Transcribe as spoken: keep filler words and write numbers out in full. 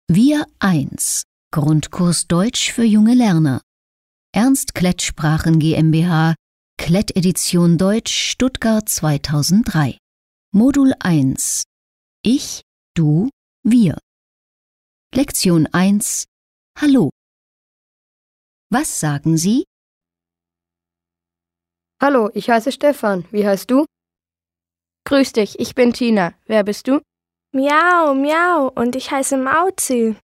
Wir eins. Grundkurs Deutsch für junge Lerner. Ernst Klett Sprachen GmbH, Klett Edition Deutsch, Stuttgart zweitausenddrei. Modul eins. Ich, du, wir. Lektion eins. Hallo. Was sagen Sie? Hallo, ich heiße Stefan. Wie heißt du? Grüß dich, ich bin Tina. Wer bist du? Miau, miau, und ich heiße Mauzi.